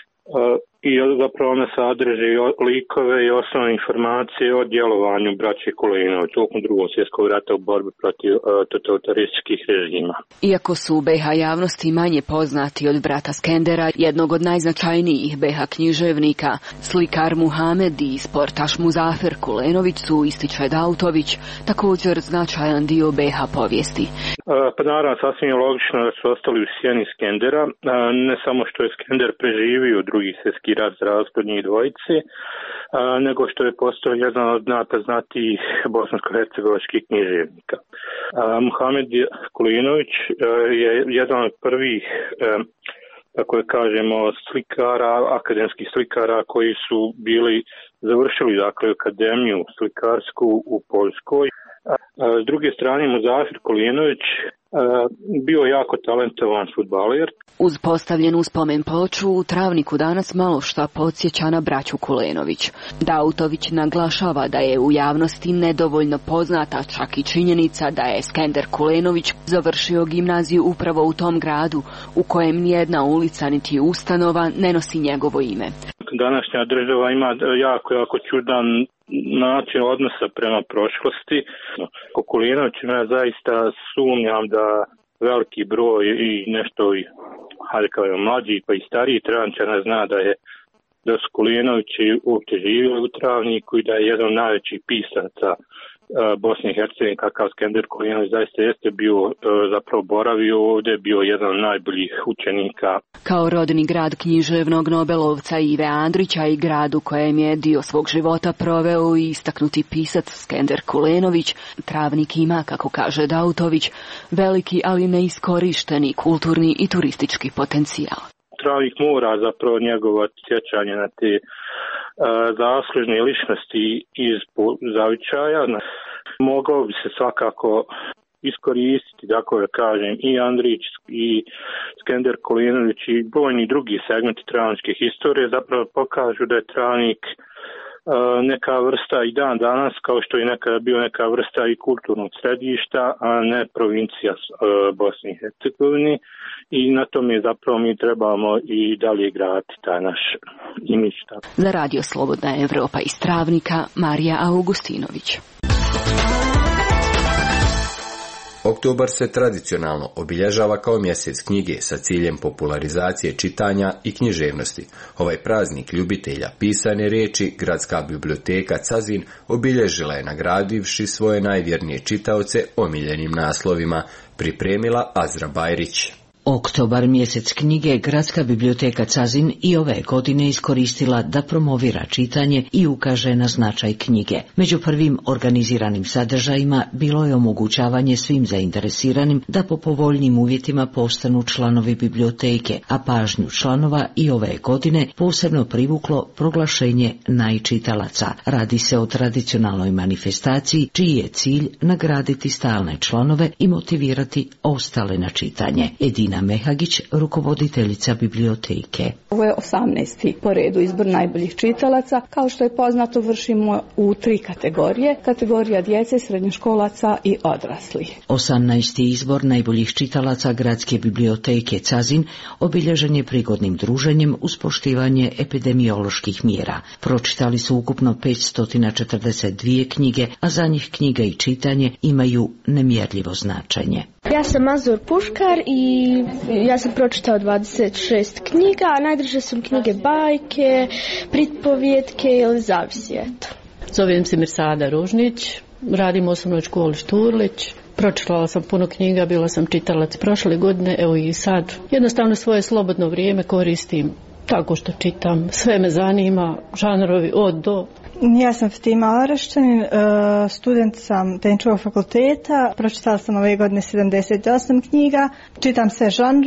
i zapravo ona sadrži likove i osnovne informacije o djelovanju braće Kulenović tokom Drugog svjetskog rata u borbi protiv uh, totalitarističkih režima. Iako su u B iH javnosti manje poznati od brata Skendera, jednog od najznačajnijih B iH književnika, slikar Muhamed i sportaš Muzafer Kulenović su, ističe Dautović, također značajan dio B iH povijesti. Uh, pa naravno, sasvim je logično da su ostali u sjeni Skendera, uh, ne samo što je Skender preživio drugi svjetski rat za razliku od njih dvojice, a, nego što je postao jedan od najpoznatijih bosansko-hercegovačkih književnika. A, Muhamed Kulenović a, je jedan od prvih, a, tako je kažemo, slikara, akademskih slikara koji su bili završili dakle akademiju slikarsku u Poljskoj. A, s druge strane, Muzafer Kulenović bio jako talentovan fudbaler. Uz postavljenu spomen ploču u Travniku danas malo šta podsjeća na braću Kulenović. Dautović naglašava da je u javnosti nedovoljno poznata čak i činjenica da je Skender Kulenović završio gimnaziju upravo u tom gradu u kojem nijedna ulica niti ustanova ne nosi njegovo ime. Današnja država ima jako, jako čudan način odnosa prema prošlosti. O Kulenovićima ja zaista sumnjam da veliki broj i nešto, hajde kao je mlađi pa i stariji Travničana zna da je da su Kulenovići uopće živjeli u Travniku i da je jedan od najvećih pisaca Bosne i Hercegovine, kakav Skender Kulenović zaista jeste bio, zapravo boravio ovdje, bio jedan od najboljih učenika. Kao rodni grad književnog nobelovca Ive Andrića i grad u kojem je dio svog života proveo i istaknuti pisac Skender Kulenović, Travnik ima, kako kaže Dautović, veliki ali neiskorišteni kulturni i turistički potencijal. Travnik mora zapravo njegovati sjećanje na te zaslužne ličnosti iz zavičaja. Mogao bi se svakako iskoristiti, tako da kažem, i Andrić i Skender Kulenović i brojni drugi segmenti travničke historije zapravo pokažu da je Travnik neka vrsta i dan danas, kao što je nekada bio neka vrsta i kulturnog središta, a ne provincija Bosne i Hercegovine, i na tome zapravo mi trebamo i dalje graditi taj naš imidž. Za Radio Slobodna Evropa iz Travnika, Marija Augustinović. Oktobar se tradicionalno obilježava kao mjesec knjige sa ciljem popularizacije čitanja i književnosti. Ovaj praznik ljubitelja pisane riječi Gradska biblioteka Cazin obilježila je nagradivši svoje najvjernije čitaoce omiljenim naslovima, pripremila Azra Bajrić. Oktobar, mjesec knjige, Gradska biblioteka Cazin i ove godine iskoristila da promovira čitanje i ukaže na značaj knjige. Među prvim organiziranim sadržajima bilo je omogućavanje svim zainteresiranim da po povoljnim uvjetima postanu članovi biblioteke, a pažnju članova i ove godine posebno privuklo proglašenje najčitalaca. Radi se o tradicionalnoj manifestaciji čiji je cilj nagraditi stalne članove i motivirati ostale na čitanje. Edina Mehagić, rukovoditeljica biblioteke. Ovo je osamnaesti po redu izbor najboljih čitalaca. Kao što je poznato, vršimo u tri kategorije. Kategorija djece, srednjoškolaca i odraslih. osamnaesti izbor najboljih čitalaca Gradske biblioteke Cazin obilježen je prigodnim druženjem uz poštivanje epidemioloških mjera. Pročitali su ukupno petsto četrdeset dvije knjige, a za njih knjiga i čitanje imaju nemjerljivo značenje. Ja sam Azur Puškar i ja sam pročitao dvadeset šest knjiga, a najdrže su knjige bajke, pripovjetke ili zavisi, eto. Zovem se Mirsada Ružnić, radim u osnovnoj školi Šturlić. Pročitala sam puno knjiga, bila sam čitalac prošle godine, evo i sad. Jednostavno svoje slobodno vrijeme koristim tako što čitam, sve me zanima, žanrovi od do. Ja sam Fatima Arašćanin, student sam Tehničkog fakulteta, pročitala sam ove godine sedamdeset osam knjiga, čitam sve žanrove.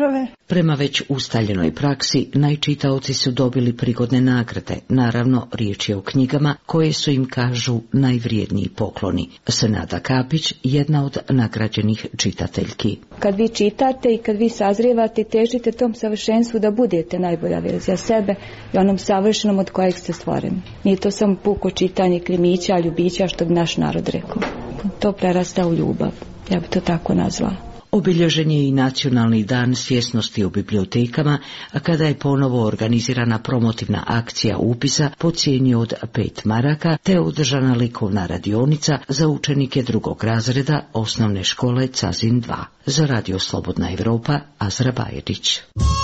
Prema već ustaljenoj praksi, najčitaoci su dobili prigodne nagrade. Naravno, riječ je o knjigama koje su im, kažu, najvrijedniji pokloni. Senada Kapić, jedna od nagrađenih čitateljki. Kad vi čitate i kad vi sazrijevate i težite tom savršenstvu da budete najbolja verzija sebe i onom savršenom od kojeg ste stvoreni. Nije to samo puko čitanje krimića, ljubića, što bi naš narod rekao. To prerasta u ljubav. Ja bi to tako nazvala. Obilježen je i Nacionalni dan svjesnosti u bibliotekama, a kada je ponovo organizirana promotivna akcija upisa po cijeni od pet maraka, te održana likovna radionica za učenike drugog razreda osnovne škole Cazin dva. Za Radio Slobodna Evropa, Azra Bajedić.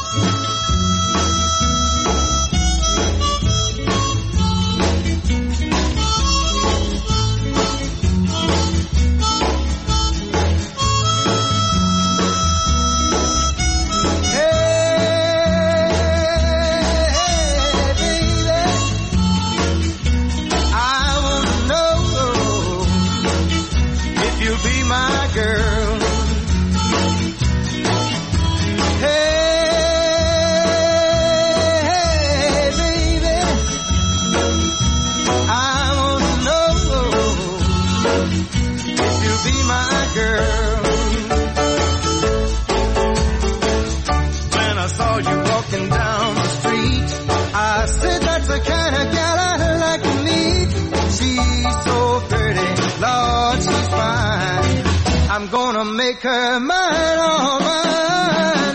I'm gonna make her mine, all mine.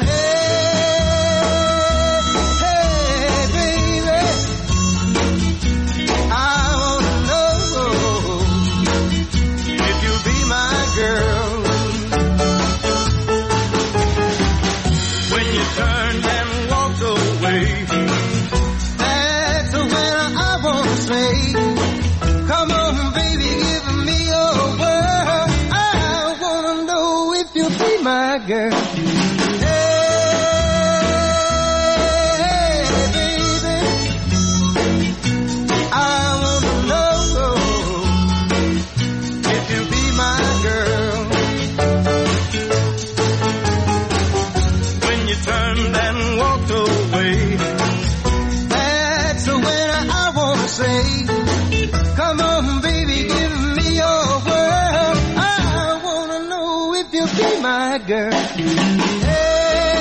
Hey, hey, baby, I wanna know if you'll be my girl. When you turned and walked away, that's when I wanna say, come on, baby, give me your word. You'll be my girl. Hey, baby, I wanna know if you'll be my girl. When you turned and walked away, that's when I wanna say, come on, baby, give me your word. I wanna know if you'll be my girl. Hey,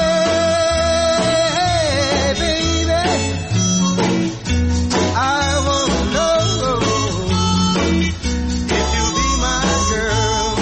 baby, I wanna know if you'll be my girl.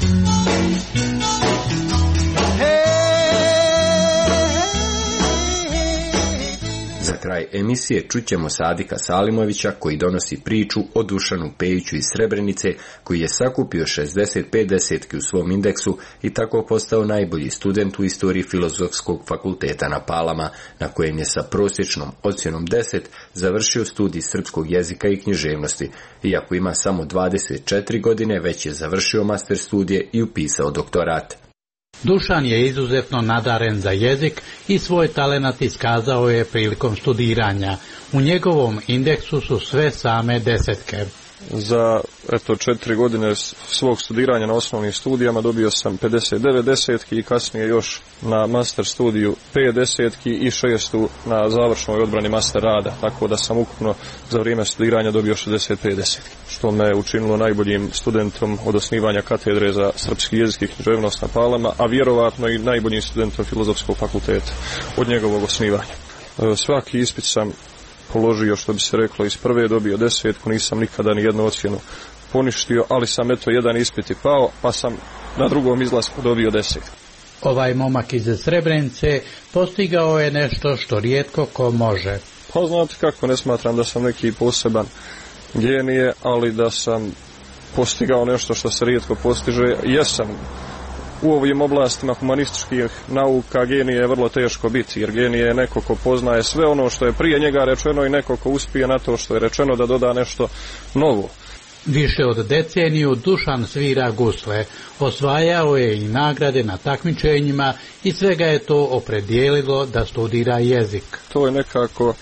Za kraj emisije čućemo Sadika Salimovića koji donosi priču o Dušanu Pejiću iz Srebrenice koji je sakupio šezdeset pet desetki u svom indeksu i tako postao najbolji student u istoriji Filozofskog fakulteta na Palama, na kojem je sa prosječnom ocjenom deset završio studij srpskog jezika i književnosti. Iako ima samo dvadeset četiri godine, već je završio master studije i upisao doktorat. Dušan je izuzetno nadaren za jezik i svoj talenat iskazao je prilikom studiranja. U njegovom indeksu su sve same desetke. Za eto četiri godine svog studiranja na osnovnim studijama dobio sam pedeset devet desetki i kasnije još na master studiju pet desetki i šestu na završnoj odbrani master rada, tako da sam ukupno za vrijeme studiranja dobio šezdeset pet desetki, što me učinilo najboljim studentom od osnivanja katedre za srpski jezik i književnost na Palama, a vjerovatno i najboljim studentom Filozofskog fakulteta od njegovog osnivanja. Svaki ispit sam položio, što bi se reklo, iz prve dobio desetku, nisam nikada ni jednu ocjenu poništio, ali sam eto jedan ispit i pao, pa sam na drugom izlasku dobio deset. Ovaj momak iz Srebrenice postigao je nešto što rijetko ko može. Pa znate kako, ne smatram da sam neki poseban genije, ali da sam postigao nešto što se rijetko postiže. Jesam u ovim oblastima humanističkih nauka genije je vrlo teško biti, jer genije je neko ko poznaje sve ono što je prije njega rečeno i neko ko uspije na to što je rečeno da doda nešto novo. Više od deceniju Dušan svira gusle, osvajao je i nagrade na takmičenjima i sve ga je to opredijelilo da studira jezik. To je nekako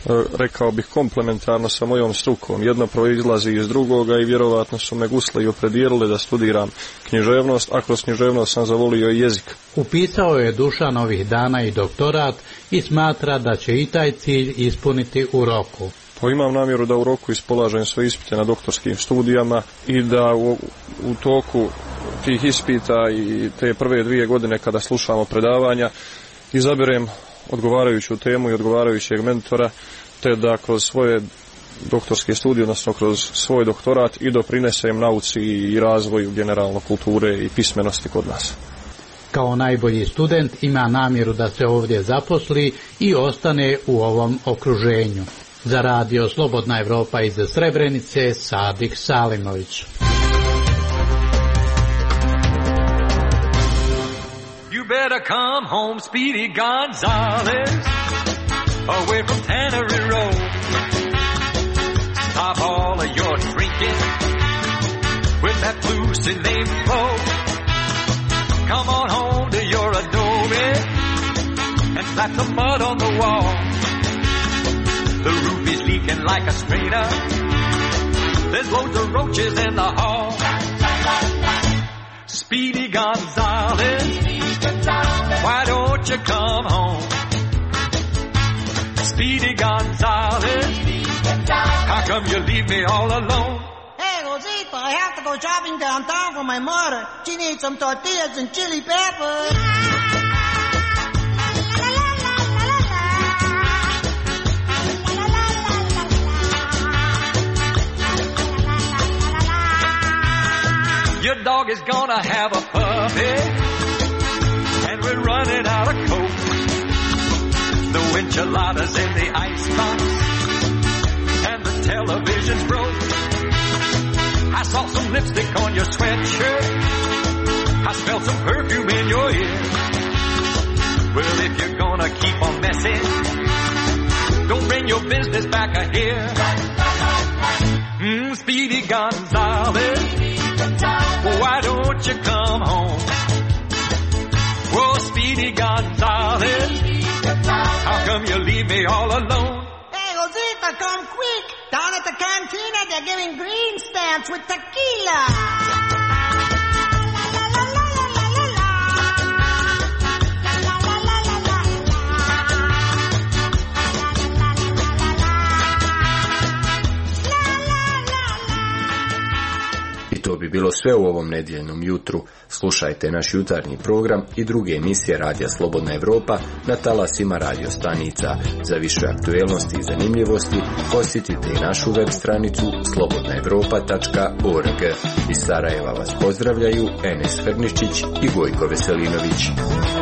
rekao bih, komplementarno sa mojom strukom. Jedno proizlazi iz drugoga i vjerovatno su me gusle i opredijelile da studiram književnost, a kroz književnost sam zavolio i jezik. Upisao je Dušan ovih dana i doktorat i smatra da će i taj cilj ispuniti u roku. Pa imam namjeru da u roku ispolažem sve ispite na doktorskim studijama i da u, u toku tih ispita i te prve dvije godine kada slušamo predavanja izaberem odgovarajuću temu i odgovarajućeg mentora, te da kroz svoje doktorske studije, odnosno kroz svoj doktorat i doprinesem nauci i razvoju generalno kulture i pismenosti kod nas. Kao najbolji student ima namjeru da se ovdje zaposli i ostane u ovom okruženju. Za radio Slobodna Evropa iz Srebrenice, Sadik Salimović. You better come home, Speedy Gonzales, away from Tannery Road. Stop all of your drinking with that blue Celine flow. Come on home to your adobe and slap the mud on the wall. The roof is leaking like a strainer. There's loads of roaches in the hall. Speedy Gonzales, why don't you come home? Speedy Gonzales, how come you leave me all alone? Hey, Rosita, I have to go shopping downtown for my mother. She needs some tortillas and chili peppers. Your dog is gonna have a puppy, and we're running out of Coke. The enchiladas in the icebox, and the television's broke. I saw some lipstick on your sweatshirt. I smelled some perfume in your ear. Well, if you're gonna keep on messing, don't bring your business back here. Mm, Speedy Gonzales, why don't you come home? Whoa, Speedy Gonzales, how come you leave me all alone? Hey, Rosita, come quick. Down at the cantina, they're giving green stamps with tequila. To bi bilo sve u ovom nedjeljnom jutru. Slušajte naš jutarnji program i druge emisije Radija Slobodna Evropa na talasima radio stanica. Za više aktuelnosti i zanimljivosti posjetite i našu web stranicu slobodna evropa tačka org. Iz Sarajeva vas pozdravljaju Enes Frničić i Gojko Veselinović.